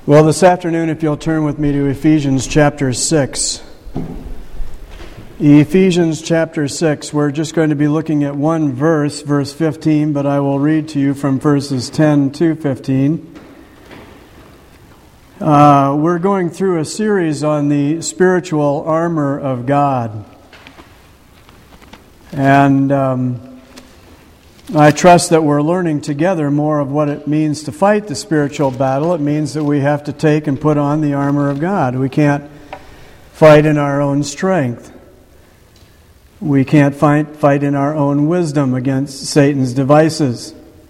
Well, this afternoon, if you'll turn with me to Ephesians chapter 6. Ephesians chapter 6, we're just going to be looking at one verse, verse 15, but I will read to you from verses 10 to 15. We're going through a series on the spiritual armor of God. And I trust that we're learning together more of what it means to fight the spiritual battle. It means that we have to take and put on the armor of God. We can't fight in our own strength. We can't fight in our own wisdom against Satan's devices.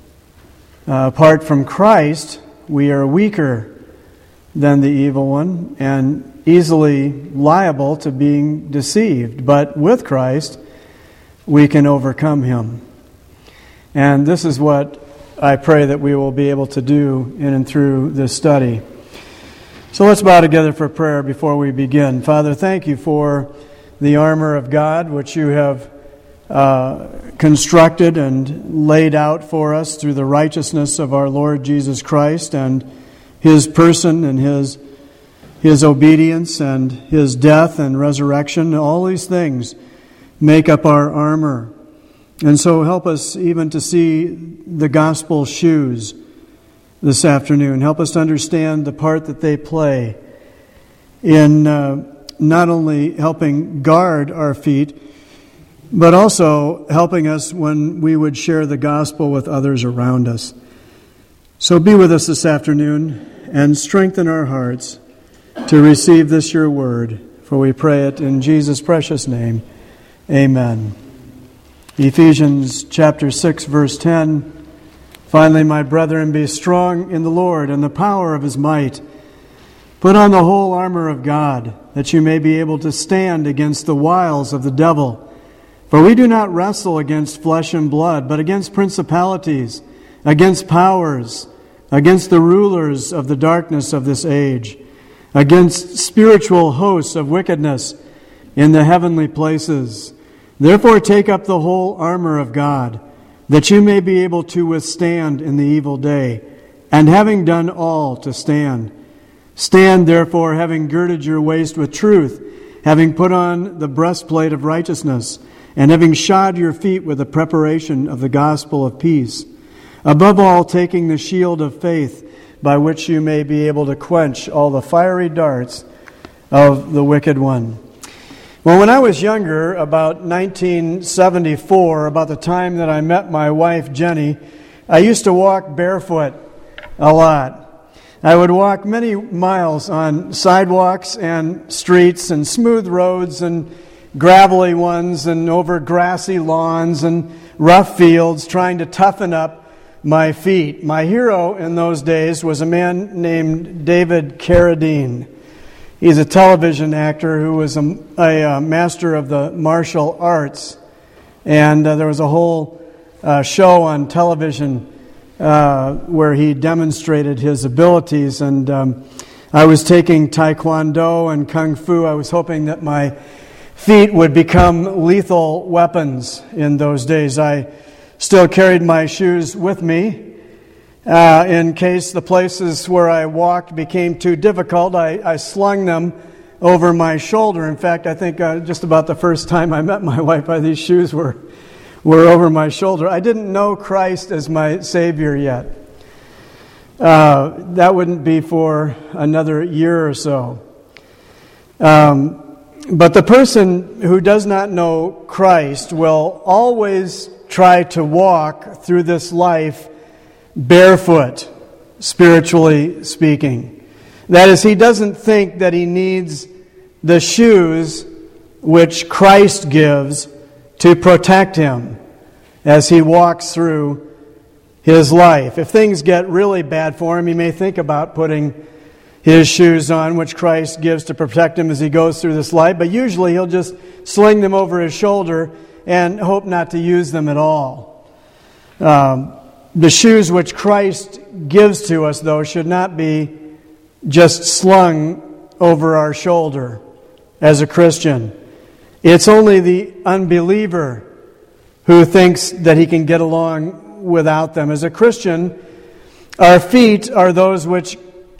Apart from Christ, we are weaker than the evil one and easily liable to being deceived. But with Christ, we can overcome him. And this is what I pray that we will be able to do in and through this study. So let's bow together for prayer before we begin. Father, thank you for the armor of God, which you have constructed and laid out for us through the righteousness of our Lord Jesus Christ and His person and His obedience and His death and resurrection. All these things make up our armor. And so help us even to see the gospel shoes this afternoon. Help us to understand the part that they play in not only helping guard our feet, but also helping us when we would share the gospel with others around us. So be with us this afternoon and strengthen our hearts to receive this your word, for we pray it in Jesus' precious name. Amen. Ephesians chapter 6, verse 10. Finally, my brethren, be strong in the Lord and the power of His might. Put on the whole armor of God, that you may be able to stand against the wiles of the devil. For we do not wrestle against flesh and blood, but against principalities, against powers, against the rulers of the darkness of this age, against spiritual hosts of wickedness in the heavenly places. Therefore take up the whole armor of God, that you may be able to withstand in the evil day, and having done all, to stand. Stand therefore, having girded your waist with truth, having put on the breastplate of righteousness, and having shod your feet with the preparation of the gospel of peace. Above all, taking the shield of faith, by which you may be able to quench all the fiery darts of the wicked one. Well, when I was younger, about 1974, about the time that I met my wife, Jenny, I used to walk barefoot a lot. I would walk many miles on sidewalks and streets and smooth roads and gravelly ones and over grassy lawns and rough fields, trying to toughen up my feet. My hero in those days was a man named David Carradine. He's a television actor who was a master of the martial arts. And there was a whole show on television where he demonstrated his abilities. And I was taking Taekwondo and Kung Fu. I was hoping that my feet would become lethal weapons in those days. I still carried my shoes with me. In case the places where I walked became too difficult, I slung them over my shoulder. In fact, I think just about the first time I met my wife, these shoes were over my shoulder. I didn't know Christ as my Savior yet. That wouldn't be for another year or so. But the person who does not know Christ will always try to walk through this life barefoot, spiritually speaking. That is, he doesn't think that he needs the shoes which Christ gives to protect him as he walks through his life. If things get really bad for him, he may think about putting his shoes on, which Christ gives to protect him as he goes through this life, but usually he'll just sling them over his shoulder and hope not to use them at all. The shoes which Christ gives to us, though, should not be just slung over our shoulder as a Christian. It's only the unbeliever who thinks that he can get along without them. As a Christian, our feet are those which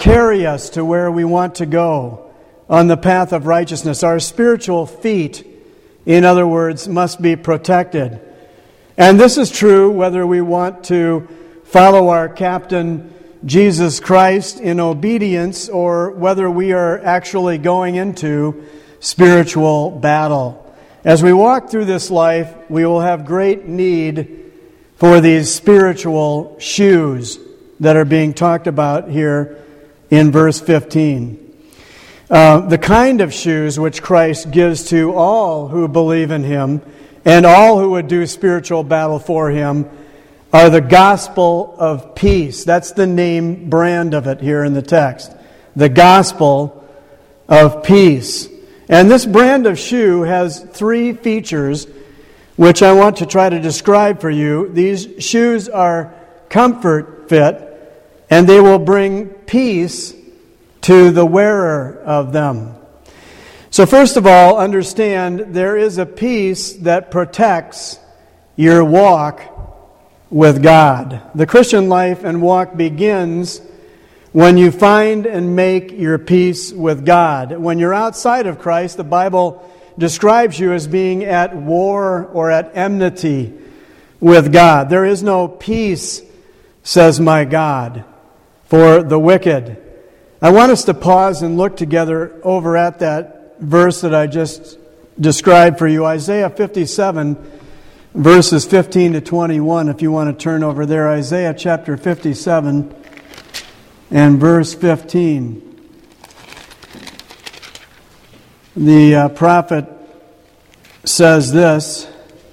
carry us to where we want to go on the path of righteousness. Our spiritual feet, in other words, must be protected. And this is true whether we want to follow our captain, Jesus Christ, in obedience, or whether we are actually going into spiritual battle. As we walk through this life, we will have great need for these spiritual shoes that are being talked about here in verse 15. The kind of shoes which Christ gives to all who believe in Him and all who would do spiritual battle for Him are the gospel of peace. That's the name brand of it here in the text. The gospel of peace. And this brand of shoe has three features which I want to try to describe for you. These shoes are comfort fit, and they will bring peace to the wearer of them. So first of all, understand there is a peace that protects your walk with God. The Christian life and walk begins when you find and make your peace with God. When you're outside of Christ, the Bible describes you as being at war or at enmity with God. There is no peace, says my God, for the wicked. I want us to pause and look together over at that verse that I just described for you, Isaiah 57, verses 15 to 21, if you want to turn over there. Isaiah chapter 57 and verse 15. The prophet says this.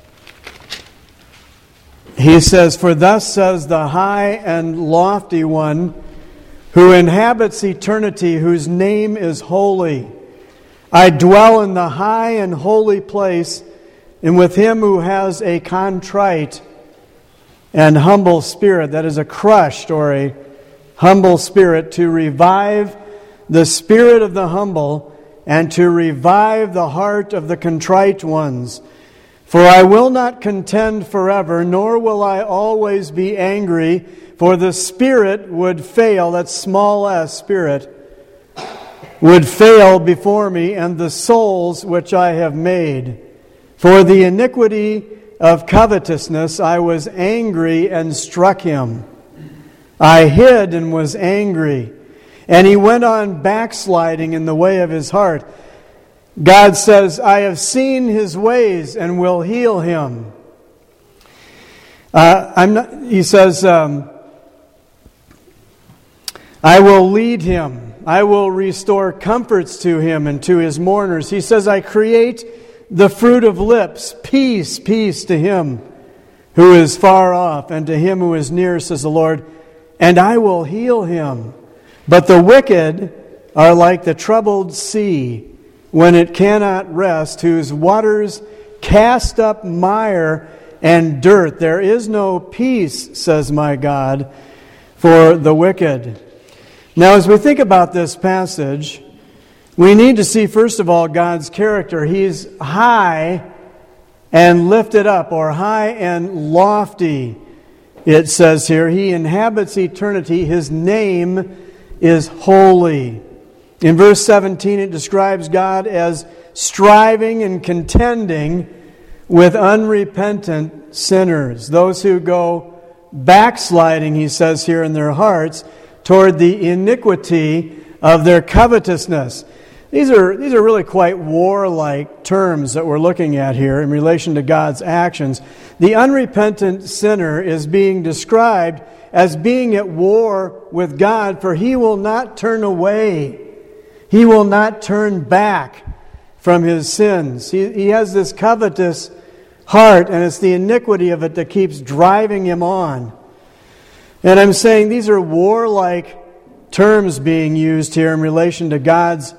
He says, "For thus says the high and lofty one, who inhabits eternity, whose name is holy. I dwell in the high and holy place, and with him who has a contrite and humble spirit," that is a crushed or a humble spirit, "to revive the spirit of the humble, and to revive the heart of the contrite ones. For I will not contend forever, nor will I always be angry, for the spirit would fail," that's small s, spirit, "would fail before me, and the souls which I have made. For the iniquity of covetousness I was angry and struck him. I hid and was angry, and he went on backsliding in the way of his heart. God says, I have seen his ways and will heal him. He says, I will lead him. I will restore comforts to him and to his mourners. He says, I create the fruit of lips. Peace, peace to him who is far off and to him who is near, says the Lord. And I will heal him. But the wicked are like the troubled sea when it cannot rest, whose waters cast up mire and dirt. There is no peace, says my God, for the wicked. Now, as we think about this passage, we need to see, first of all, God's character. He's high and lifted up, or high and lofty, it says here. He inhabits eternity. His name is holy. In verse 17, it describes God as striving and contending with unrepentant sinners. Those who go backsliding, he says here, in their hearts toward the iniquity of their covetousness. These are really quite warlike terms that we're looking at here in relation to God's actions. The unrepentant sinner is being described as being at war with God, for he will not turn away. He will not turn back from his sins. He has this covetous heart, and it's the iniquity of it that keeps driving him on. And I'm saying these are warlike terms being used here in relation to God's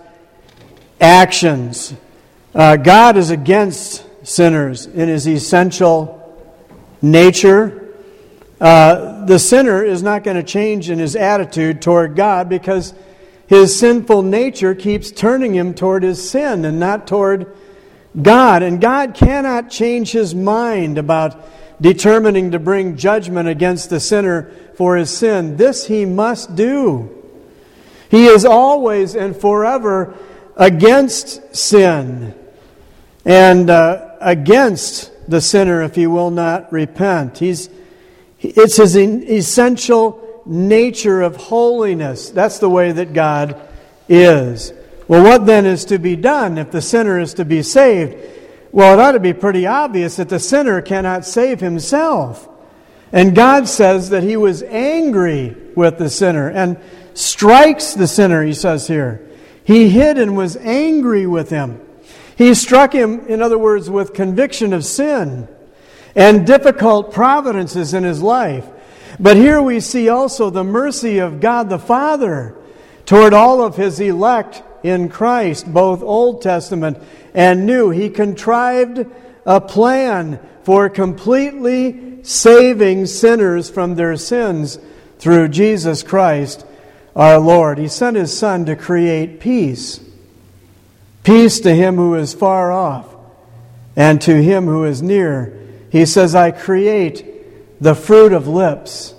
actions. God is against sinners in his essential nature. The sinner is not going to change in his attitude toward God because his sinful nature keeps turning him toward his sin and not toward God. And God cannot change his mind about determining to bring judgment against the sinner for his sin. This he must do. He is always and forever against sin and against the sinner if he will not repent. It's his essential nature of holiness. That's the way that God is. Well, what then is to be done if the sinner is to be saved? Well, it ought to be pretty obvious that the sinner cannot save himself. And God says that He was angry with the sinner and strikes the sinner, He says here. He hid and was angry with him. He struck him, in other words, with conviction of sin and difficult providences in his life. But here we see also the mercy of God the Father toward all of His elect in Christ, both Old Testament and New. He contrived a plan for completely saving sinners from their sins through Jesus Christ our Lord. He sent His Son to create peace. Peace to him who is far off and to him who is near. He says, I create the fruit of lips.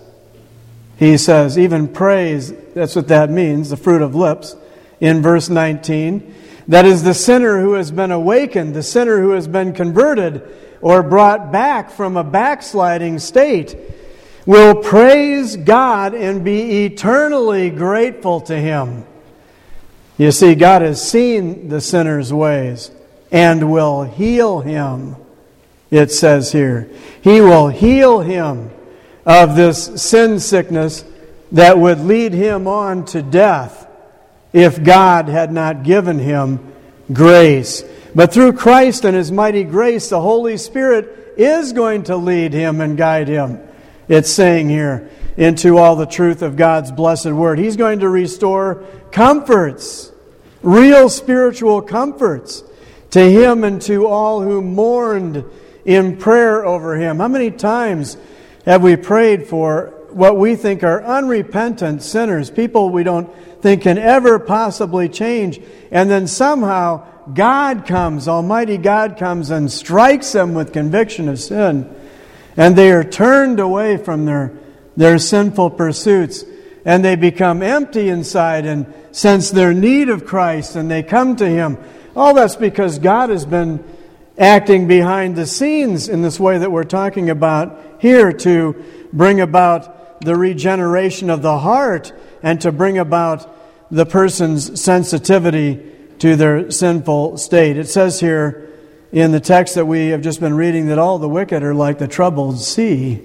He says, even praise, that's what that means, the fruit of lips, in verse 19. That is the sinner who has been awakened, the sinner who has been converted or brought back from a backsliding state, will praise God and be eternally grateful to Him. You see, God has seen the sinner's ways and will heal him, it says here. He will heal him of this sin sickness that would lead him on to death if God had not given him grace. But through Christ and His mighty grace, the Holy Spirit is going to lead him and guide him, it's saying here, into all the truth of God's blessed Word. He's going to restore comforts, real spiritual comforts, to him and to all who mourned in prayer over him. How many times have we prayed for what we think are unrepentant sinners, people we don't think can ever possibly change, and then somehow God comes, Almighty God comes and strikes them with conviction of sin, and they are turned away from their sinful pursuits, and they become empty inside and sense their need of Christ, and they come to Him. All that's because God has been acting behind the scenes in this way that we're talking about here to bring about the regeneration of the heart and to bring about the person's sensitivity to their sinful state. It says here in the text that we have just been reading that all the wicked are like the troubled sea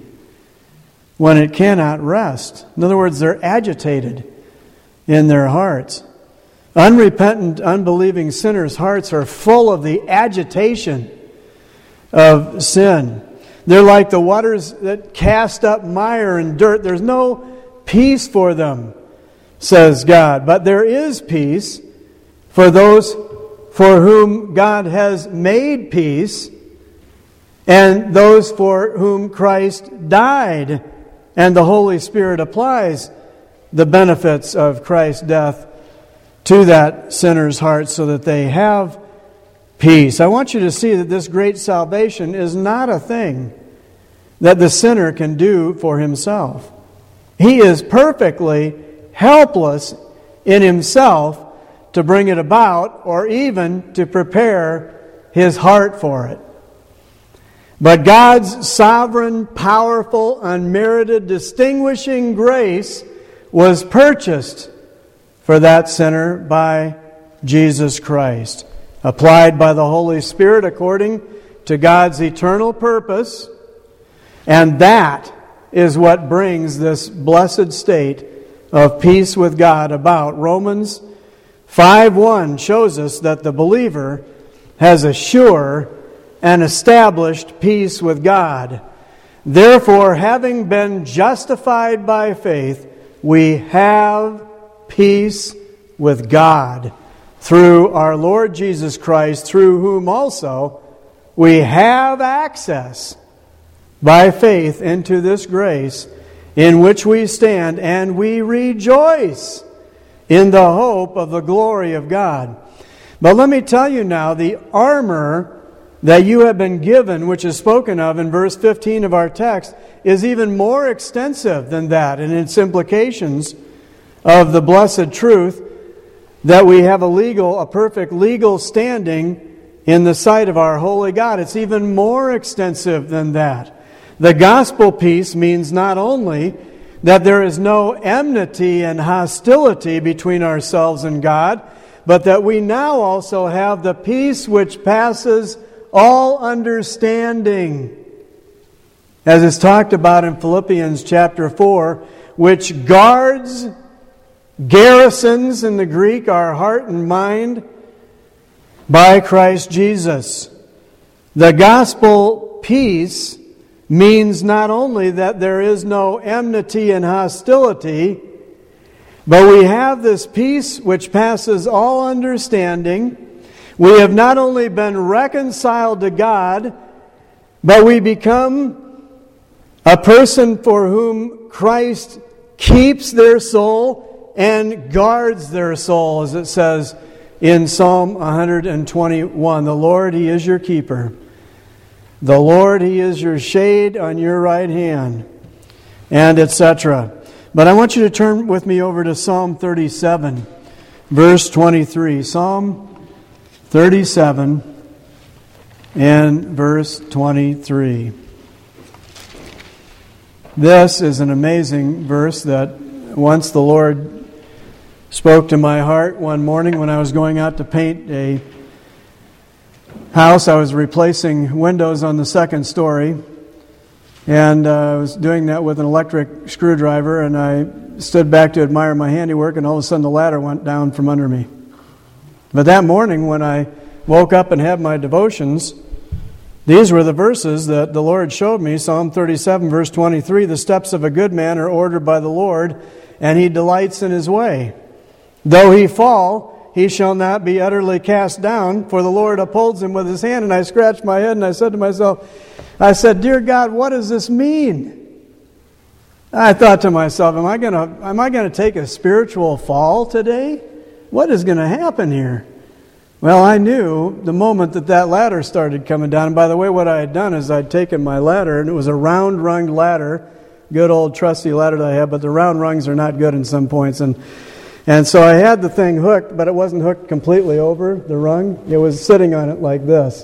when it cannot rest. In other words, they're agitated in their hearts. Unrepentant, unbelieving sinners' hearts are full of the agitation of sin. They're like the waters that cast up mire and dirt. There's no peace for them, says God. But there is peace for those for whom God has made peace and those for whom Christ died. And the Holy Spirit applies the benefits of Christ's death to that sinner's heart so that they have peace. I want you to see that this great salvation is not a thing that the sinner can do for himself. He is perfectly helpless in himself to bring it about or even to prepare his heart for it. But God's sovereign, powerful, unmerited, distinguishing grace was purchased for that sinner by Jesus Christ, applied by the Holy Spirit according to God's eternal purpose, and that is what brings this blessed state of peace with God about. Romans 5:1 shows us that the believer has a sure and established peace with God. Therefore, having been justified by faith, we have peace with God through our Lord Jesus Christ, through whom also we have access by faith into this grace in which we stand, and we rejoice in the hope of the glory of God. But let me tell you now, the armor that you have been given, which is spoken of in verse 15 of our text, is even more extensive than that in its implications of the blessed truth that we have a perfect legal standing in the sight of our holy God. It's even more extensive than that. The gospel peace means not only that there is no enmity and hostility between ourselves and God, but that we now also have the peace which passes all understanding. As is talked about in Philippians chapter 4, which garrisons in the Greek our heart and mind by Christ Jesus. The gospel peace means not only that there is no enmity and hostility, but we have this peace which passes all understanding. We have not only been reconciled to God, but we become a person for whom Christ keeps their soul and guards their soul, as it says in Psalm 121. The Lord, He is your keeper. The Lord, He is your shade on your right hand, and etc. But I want you to turn with me over to Psalm 37, verse 23. Psalm 37 and verse 23. This is an amazing verse that once the Lord spoke to my heart one morning when I was going out to paint a house. I was replacing windows on the second story, and I was doing that with an electric screwdriver, and I stood back to admire my handiwork, and all of a sudden the ladder went down from under me. But that morning when I woke up and had my devotions, these were the verses that the Lord showed me. Psalm 37, verse 23, the steps of a good man are ordered by the Lord, and he delights in his way. Though he fall, he shall not be utterly cast down, for the Lord upholds him with His hand. And I scratched my head and I said to myself, Dear God, what does this mean? I thought to myself, am I going to take a spiritual fall today? What is going to happen here? Well, I knew the moment that ladder started coming down. And by the way, what I had done is I'd taken my ladder, and it was a round-runged ladder, good old trusty ladder that I have, but the round rungs are not good in some points. And so I had the thing hooked, but it wasn't hooked completely over the rung. It was sitting on it like this.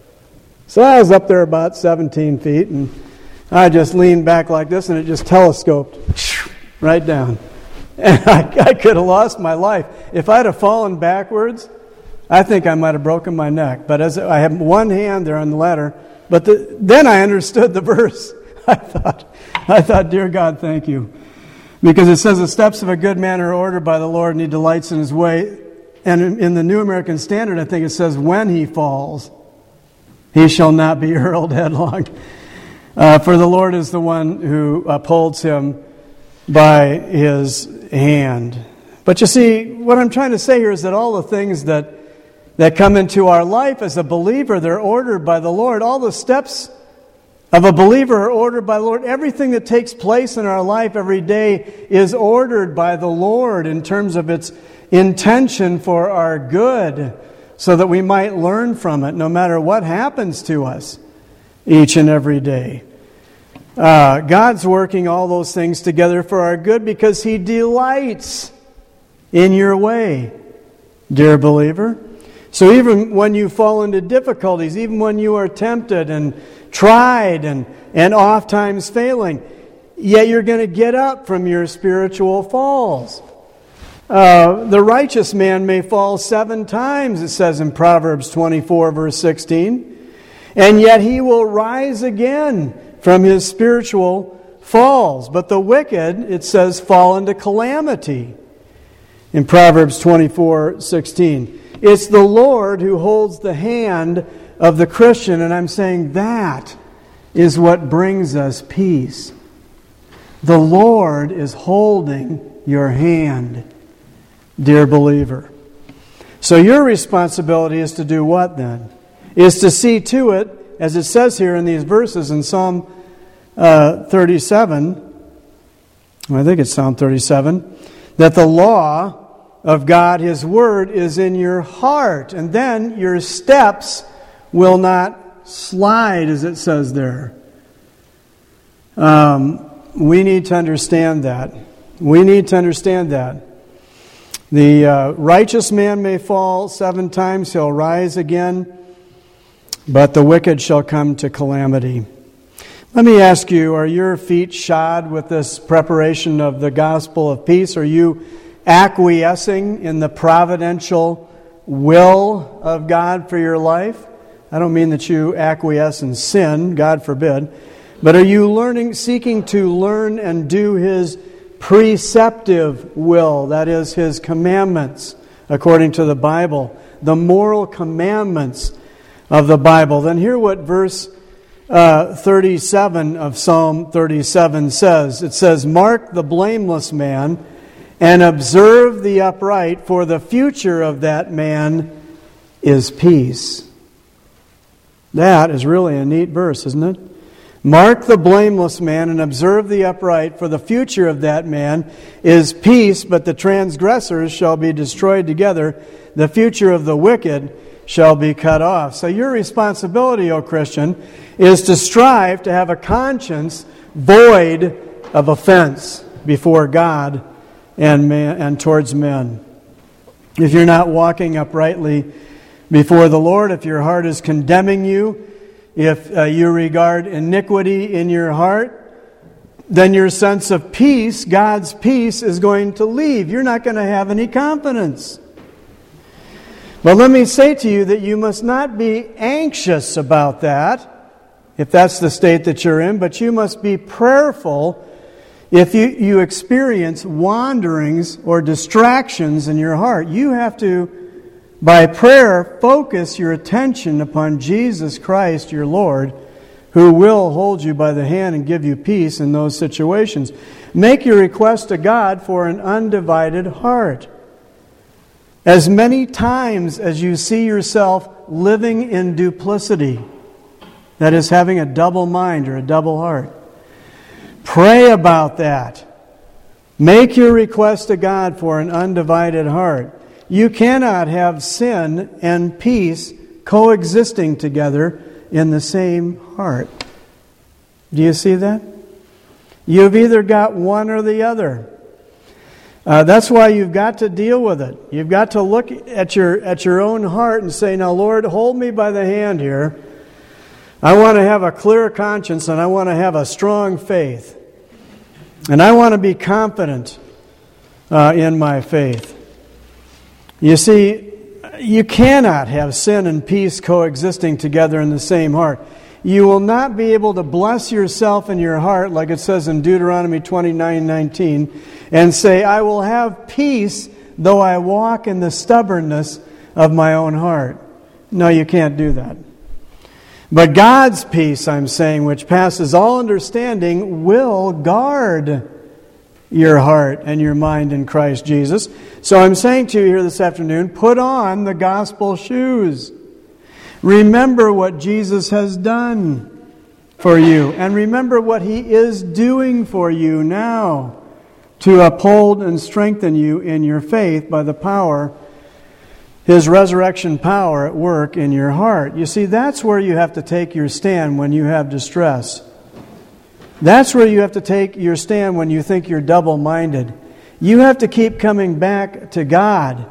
So I was up there about 17 feet, and I just leaned back like this, and it just telescoped right down. And I could have lost my life. If I'd have fallen backwards, I think I might have broken my neck. But as I had one hand there on the ladder, but then I understood the verse. I thought, dear God, thank you. Because it says the steps of a good man are ordered by the Lord, and He delights in His way. And in the New American Standard, I think it says, when he falls, he shall not be hurled headlong. For the Lord is the one who upholds him by His hand. But you see, what I'm trying to say here is that all the things that come into our life as a believer, they're ordered by the Lord. All the steps of a believer are ordered by the Lord. Everything that takes place in our life every day is ordered by the Lord in terms of its intention for our good, so that we might learn from it no matter what happens to us each and every day. God's working all those things together for our good because He delights in your way, dear believer. So even when you fall into difficulties, even when you are tempted and tried and oft times failing, yet you're going to get up from your spiritual falls. The righteous man may fall 7 times, it says in Proverbs 24, verse 16, and yet he will rise again from his spiritual falls. But the wicked, it says, fall into calamity in Proverbs 24, 16. It's the Lord who holds the hand of the Christian, and I'm saying that is what brings us peace. The Lord is holding your hand, dear believer. So your responsibility is to do what then? Is to see to it, as it says here in these verses in Psalm 37, I think it's Psalm 37, that the law of God, His Word, is in your heart, and then your steps will not slide, as it says there. We need to understand that. We need to understand that. The righteous man may fall 7 times, he'll rise again, but the wicked shall come to calamity. Let me ask you, are your feet shod with this preparation of the gospel of peace? Are you acquiescing in the providential will of God for your life? I don't mean that you acquiesce in sin, God forbid, but are you seeking to learn and do His preceptive will, that is, His commandments, according to the Bible, the moral commandments of the Bible? Then hear what verse 37 of Psalm 37 says. It says, "Mark the blameless man and observe the upright, for the future of that man is peace." That is really a neat verse, isn't it? Mark the blameless man and observe the upright, for the future of that man is peace, but the transgressors shall be destroyed together. The future of the wicked shall be cut off. So your responsibility, O Christian, is to strive to have a conscience void of offense before God and man and towards men. If you're not walking uprightly before the Lord, if your heart is condemning you, if you regard iniquity in your heart, then your sense of peace, God's peace, is going to leave. You're not going to have any confidence. But let me say to you that you must not be anxious about that, if that's the state that you're in, but you must be prayerful if you experience wanderings or distractions in your heart. You have to, by prayer, focus your attention upon Jesus Christ, your Lord, who will hold you by the hand and give you peace in those situations. Make your request to God for an undivided heart. As many times as you see yourself living in duplicity, that is, having a double mind or a double heart, pray about that. Make your request to God for an undivided heart. You cannot have sin and peace coexisting together in the same heart. Do you see that? You've either got one or the other. That's why you've got to deal with it. You've got to look at your own heart and say, "Now, Lord, hold me by the hand here. I want to have a clear conscience and I want to have a strong faith. And I want to be confident in my faith." You see, you cannot have sin and peace coexisting together in the same heart. You will not be able to bless yourself in your heart, like it says in Deuteronomy 29:19, and say, "I will have peace though I walk in the stubbornness of my own heart." No, you can't do that. But God's peace, I'm saying, which passes all understanding, will guard your heart and your mind in Christ Jesus. So I'm saying to you here this afternoon, put on the gospel shoes. Remember what Jesus has done for you, and remember what He is doing for you now to uphold and strengthen you in your faith by the power, His resurrection power at work in your heart. You see, that's where you have to take your stand when you have distress. That's where you have to take your stand when you think you're double-minded. You have to keep coming back to God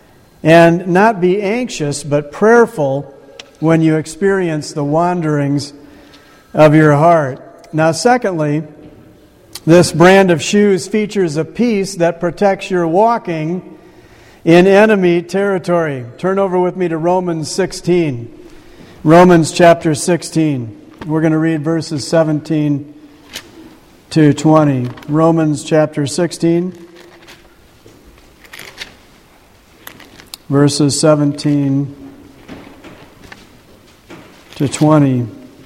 and not be anxious but prayerful when you experience the wanderings of your heart. Now, secondly, this brand of shoes features a peace that protects your walking in enemy territory. Turn over with me to Romans 16. Romans chapter 16. We're going to read verses 17 to 20. Romans chapter 16, verses 17 to 20.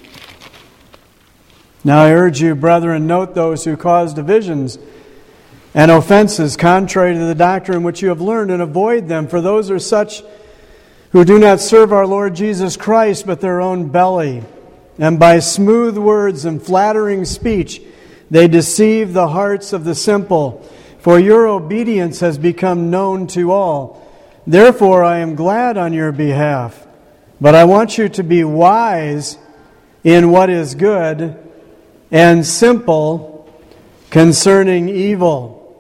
"Now I urge you, brethren, note those who cause divisions and offenses contrary to the doctrine which you have learned, and avoid them. For those are such who do not serve our Lord Jesus Christ, but their own belly. And by smooth words and flattering speech they deceive the hearts of the simple. For your obedience has become known to all. Therefore I am glad on your behalf. But I want you to be wise in what is good and simple concerning evil."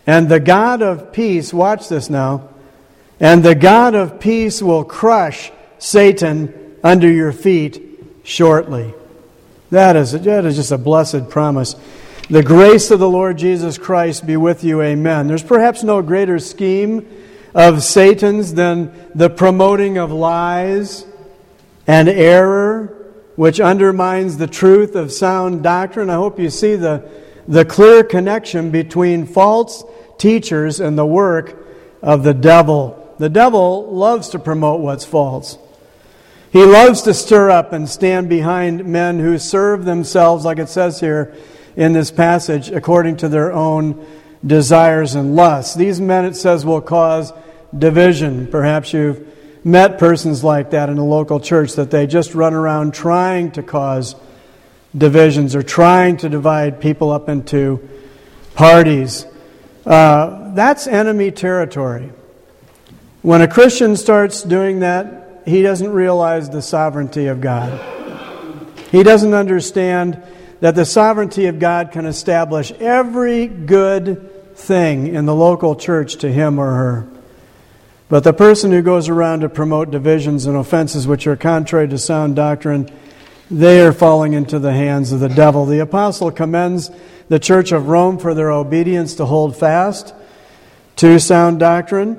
And the God of peace, watch this now, and the God of peace will crush Satan under your feet shortly. That is just a blessed promise. The grace of the Lord Jesus Christ be with you. Amen. There's perhaps no greater scheme of Satan's than the promoting of lies and error, which undermines the truth of sound doctrine. I hope you see the clear connection between false teachers and the work of the devil. The devil loves to promote what's false. He loves to stir up and stand behind men who serve themselves, like it says here in this passage, according to their own desires and lusts. These men, it says, will cause division. Perhaps you've met persons like that in a local church, that they just run around trying to cause divisions or trying to divide people up into parties. That's enemy territory. When a Christian starts doing that, he doesn't realize the sovereignty of God. He doesn't understand that the sovereignty of God can establish every good thing in the local church to him or her. But the person who goes around to promote divisions and offenses which are contrary to sound doctrine, they are falling into the hands of the devil. The apostle commends the Church of Rome for their obedience to hold fast to sound doctrine.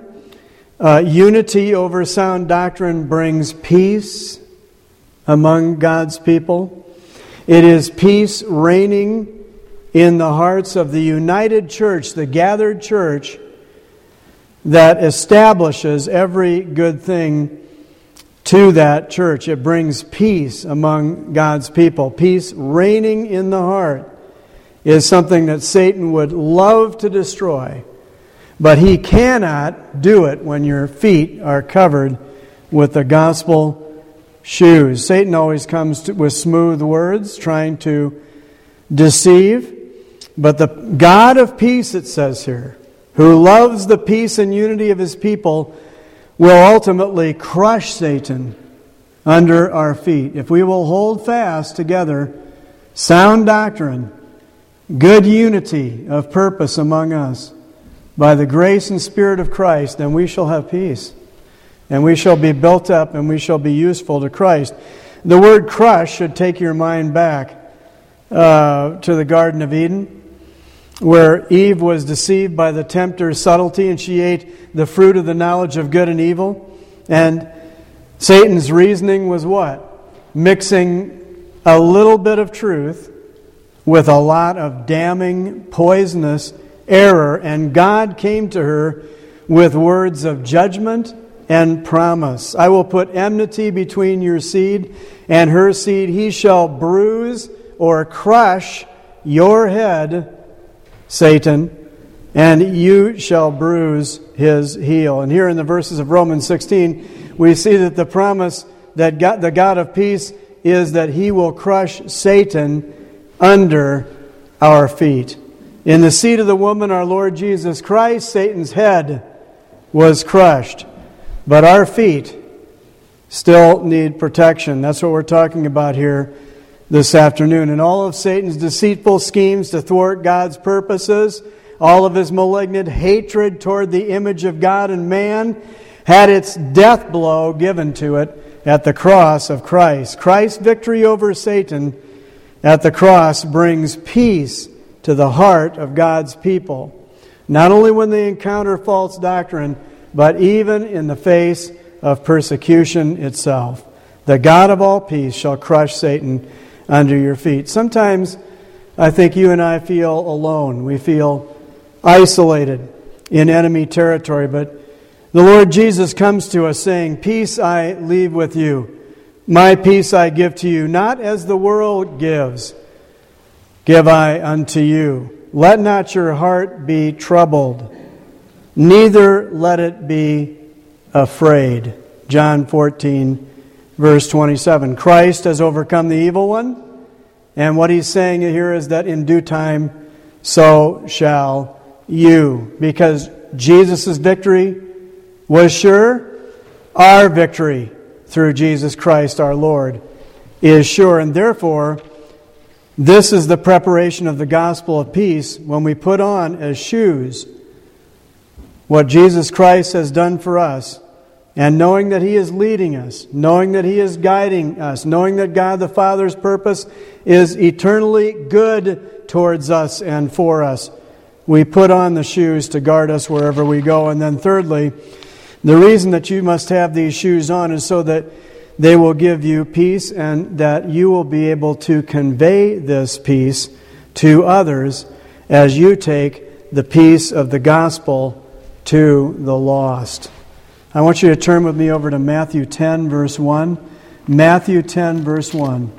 Unity over sound doctrine brings peace among God's people. It is peace reigning in the hearts of the united church, the gathered church, that establishes every good thing to that church. It brings peace among God's people. Peace reigning in the heart is something that Satan would love to destroy, but he cannot do it when your feet are covered with the gospel shoes. Satan always comes with smooth words, trying to deceive, but the God of peace, it says here, who loves the peace and unity of his people, will ultimately crush Satan under our feet. If we will hold fast together sound doctrine, good unity of purpose among us, by the grace and Spirit of Christ, then we shall have peace. And we shall be built up and we shall be useful to Christ. The word crush should take your mind back to the Garden of Eden, where Eve was deceived by the tempter's subtlety and she ate the fruit of the knowledge of good and evil. And Satan's reasoning was what? Mixing a little bit of truth with a lot of damning, poisonous error. And God came to her with words of judgment and promise. I will put enmity between your seed and her seed. He shall bruise or crush your head, Satan, and you shall bruise his heel. And here in the verses of Romans 16, we see that the promise that the God of peace is that he will crush Satan under our feet. In the seed of the woman, our Lord Jesus Christ, Satan's head was crushed. But our feet still need protection. That's what we're talking about here this afternoon. And all of Satan's deceitful schemes to thwart God's purposes, all of his malignant hatred toward the image of God and man, had its death blow given to it at the cross of Christ. Christ's victory over Satan at the cross brings peace to the heart of God's people, not only when they encounter false doctrine, but even in the face of persecution itself. The God of all peace shall crush Satan under your feet. Sometimes I think you and I feel alone. We feel isolated in enemy territory, but the Lord Jesus comes to us saying, "Peace I leave with you. My peace I give to you. Not as the world gives, give I unto you. Let not your heart be troubled, neither let it be afraid." John 14, verse 27. Christ has overcome the evil one. And what he's saying here is that in due time, so shall you. Because Jesus' victory was sure, our victory through Jesus Christ our Lord is sure. And therefore, this is the preparation of the gospel of peace when we put on as shoes what Jesus Christ has done for us, and knowing that He is leading us, knowing that He is guiding us, knowing that God the Father's purpose is eternally good towards us and for us, we put on the shoes to guard us wherever we go. And then thirdly, the reason that you must have these shoes on is so that they will give you peace and that you will be able to convey this peace to others as you take the peace of the gospel to the lost. I want you to turn with me over to Matthew 10, verse 1. Matthew 10, verse 1.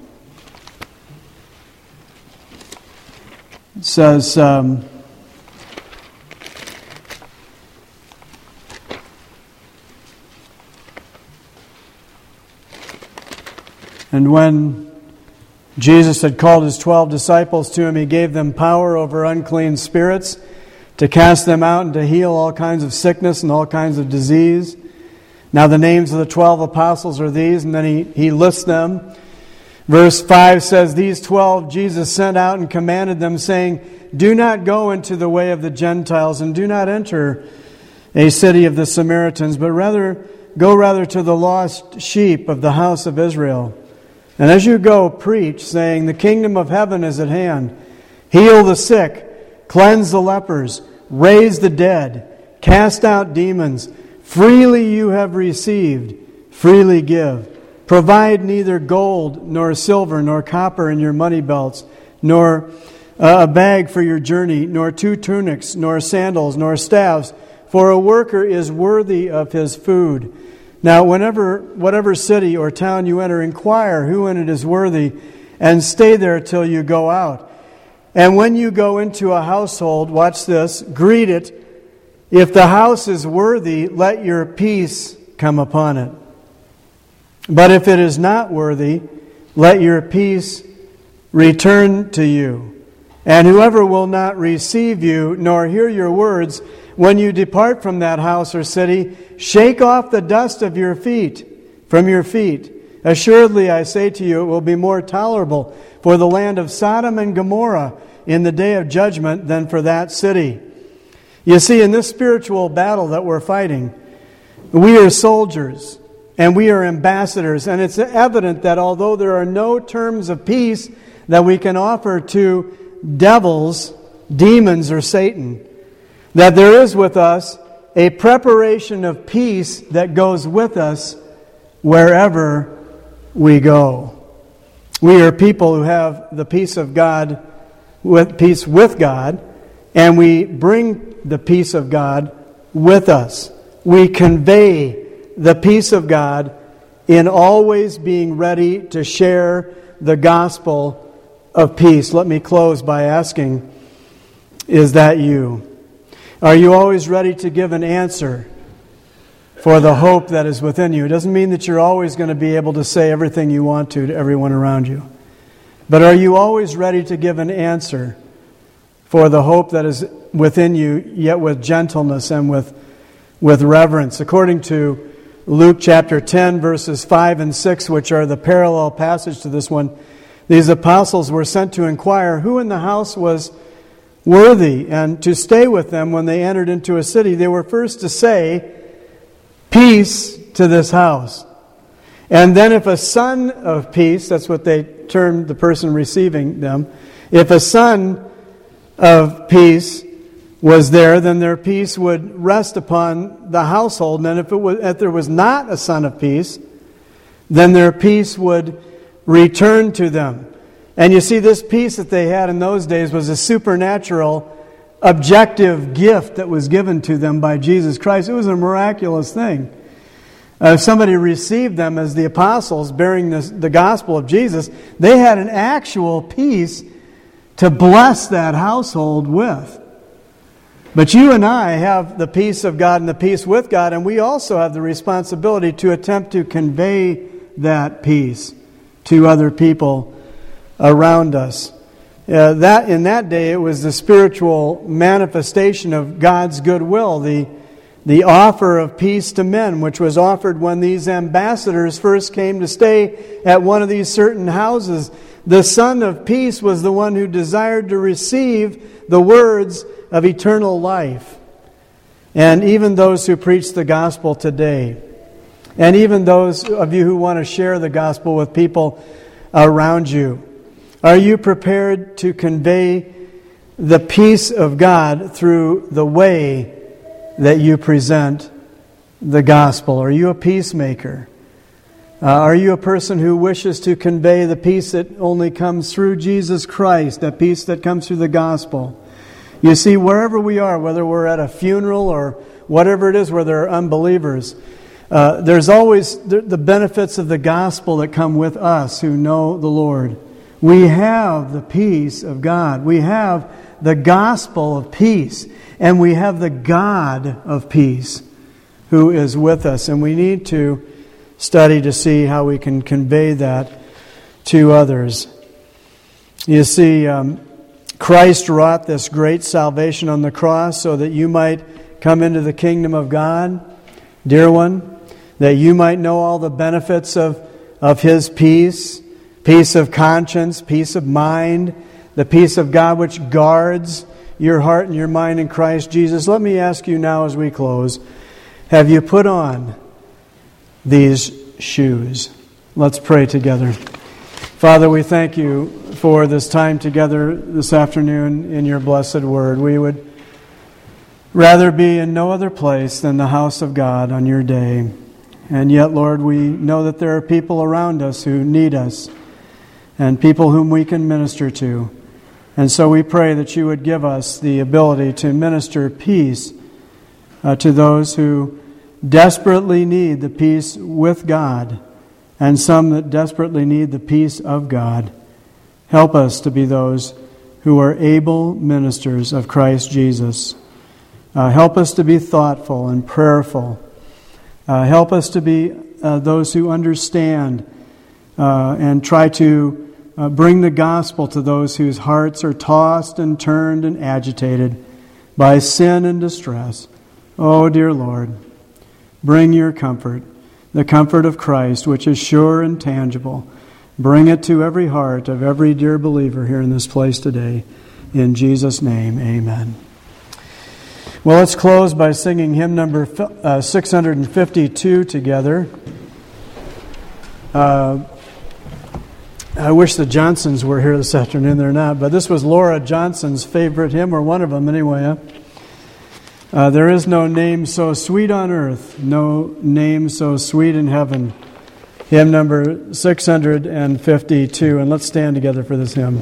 It says, and when Jesus had called His 12 disciples to Him, He gave them power over unclean spirits to cast them out and to heal all kinds of sickness and all kinds of disease. Now the names of the 12 apostles are these, and then he lists them. Verse 5 says, "These 12 Jesus sent out and commanded them, saying, Do not go into the way of the Gentiles, and do not enter a city of the Samaritans, but go to the lost sheep of the house of Israel. And as you go, preach, saying, The kingdom of heaven is at hand. Heal the sick, cleanse the lepers, raise the dead, cast out demons. Freely you have received, freely give. Provide neither gold, nor silver, nor copper in your money belts, nor a bag for your journey, nor 2 tunics, nor sandals, nor staffs, for a worker is worthy of his food. Now, whatever city or town you enter, inquire who in it is worthy, and stay there till you go out. And when you go into a household, watch this, greet it. If the house is worthy, let your peace come upon it. But if it is not worthy, let your peace return to you. And whoever will not receive you, nor hear your words, when you depart from that house or city, shake off the dust of your feet from your feet. Assuredly, I say to you, it will be more tolerable for the land of Sodom and Gomorrah in the day of judgment than for that city. You see, in this spiritual battle that we're fighting, we are soldiers and we are ambassadors. And it's evident that although there are no terms of peace that we can offer to devils, demons, or Satan, that there is with us a preparation of peace that goes with us wherever we go. We are people who have the peace of God, peace with God, and we bring the peace of God with us. We convey the peace of God in always being ready to share the gospel of peace. Let me close by asking, is that you? Are you always ready to give an answer for the hope that is within you? It doesn't mean that you're always going to be able to say everything you want to everyone around you. But are you always ready to give an answer for the hope that is within you, yet with gentleness and with reverence? According to Luke chapter 10, verses 5 and 6, which are the parallel passage to this one, these apostles were sent to inquire who in the house was worthy and to stay with them when they entered into a city. They were first to say, peace to this house. And then if a son of peace, that's what they termed the person receiving them, if a son of peace was there, then their peace would rest upon the household. And if there was not a son of peace, then their peace would return to them. And you see, this peace that they had in those days was a supernatural, objective gift that was given to them by Jesus Christ. It was a miraculous thing. If somebody received them as the apostles bearing the gospel of Jesus, they had an actual peace to bless that household with. But you and I have the peace of God and the peace with God, and we also have the responsibility to attempt to convey that peace to other people around us. That in that day, it was the spiritual manifestation of God's goodwill, the offer of peace to men, which was offered when these ambassadors first came to stay at one of these certain houses. The Son of Peace was the one who desired to receive the words of eternal life. and even those who preach the gospel today, and even those of you who want to share the gospel with people around you? Are you prepared to convey the peace of God through the way that you present the gospel? Are you a peacemaker? Are you a person who wishes to convey the peace that only comes through Jesus Christ, that peace that comes through the gospel? You see, wherever we are, whether we're at a funeral or whatever it is where there are unbelievers, there's always the benefits of the gospel that come with us who know the Lord. We have the peace of God. We have the gospel of peace. And we have the God of peace who is with us. And we need to study to see how we can convey that to others. You see, Christ wrought this great salvation on the cross so that you might come into the kingdom of God, dear one, that you might know all the benefits of His peace, peace of conscience, peace of mind, the peace of God which guards your heart and your mind in Christ Jesus. Let me ask you now as we close, have you put on these shoes? Let's pray together. Father, we thank you for this time together this afternoon in your blessed word. We would rather be in no other place than the house of God on your day. And yet, Lord, we know that there are people around us who need us and people whom we can minister to. And so we pray that you would give us the ability to minister peace to those who desperately need the peace with God, and some that desperately need the peace of God. Help us to be those who are able ministers of Christ Jesus. Help us to be thoughtful and prayerful. Help us to be those who understand and try to bring the gospel to those whose hearts are tossed and turned and agitated by sin and distress. Oh, dear Lord, bring your comfort, the comfort of Christ, which is sure and tangible. Bring it to every heart of every dear believer here in this place today. In Jesus' name, amen. Well, let's close by singing hymn number 652 together. I wish the Johnsons were here this afternoon. They're not, but this was Laura Johnson's favorite hymn, or one of them anyway. There is no name so sweet on earth, no name so sweet in heaven. Hymn number 652. And let's stand together for this hymn.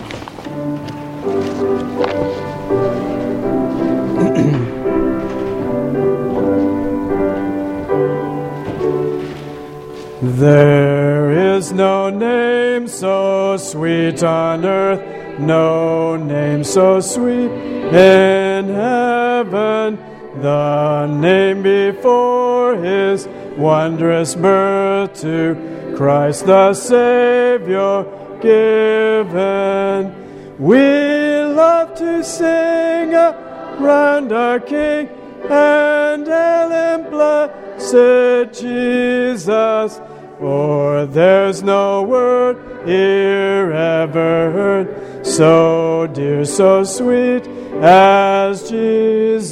There is no name so sweet on earth, no name so sweet in heaven, the name before His wondrous birth to Christ the Savior given. We love to sing around our King and hail Him, blessed Jesus. For there's no word here ever heard so dear, so sweet as Jesus.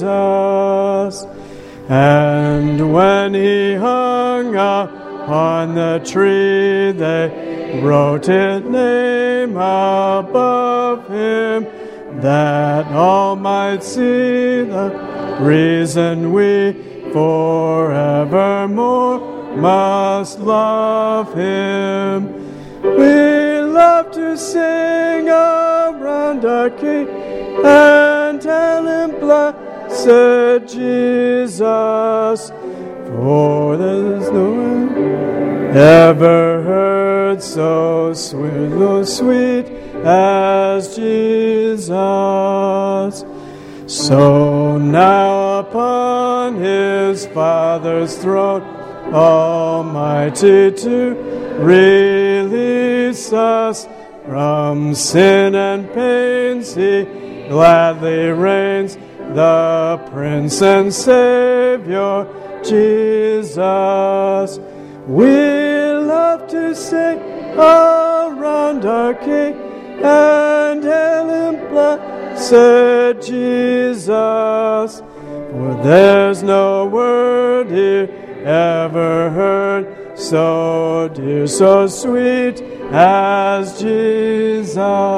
And when He hung upon the tree, they wrote His name above Him, that all might see the reason we forevermore must love Him. We love to sing around our King and tell Him, blessed Jesus. For there's no one ever heard so sweet as Jesus. So now upon His Father's throne, Almighty to release us from sin and pains, He gladly reigns, the Prince and Savior, Jesus. We love to sing around our King and hail Him, blessed Jesus. for there's no word he ever heard so dear, so sweet as Jesus.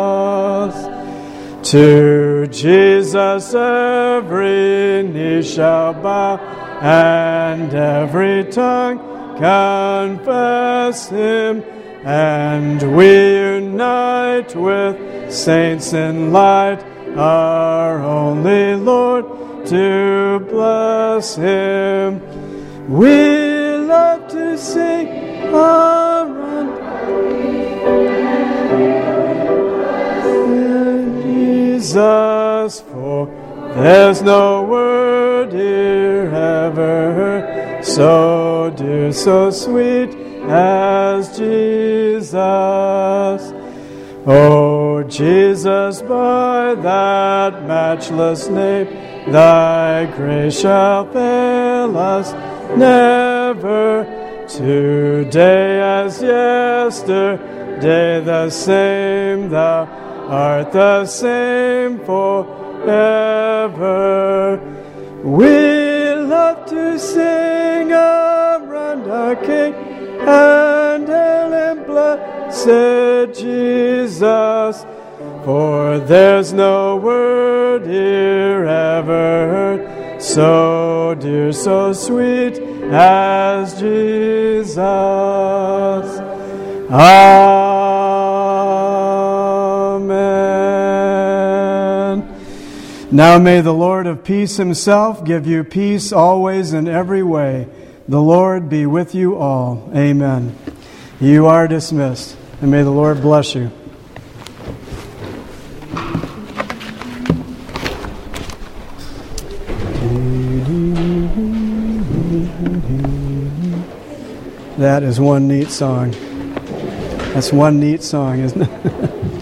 To Jesus every knee shall bow, and every tongue confess him, and we unite with saints in light, our only Lord, to bless him. We love to sing around Jesus, for there's no word here ever heard so dear, so sweet as Jesus. Oh, Jesus, by that matchless name, thy grace shall fail us never. Today as yesterday the same, thou art the same forever. We love to sing around our King and hail him, blessed Jesus. For there's no word here ever heard so dear, so sweet as Jesus. Amen. Now may the Lord of peace himself give you peace always in every way. The Lord be with you all. Amen. You are dismissed, and may the Lord bless you. That is one neat song. That's one neat song, isn't it?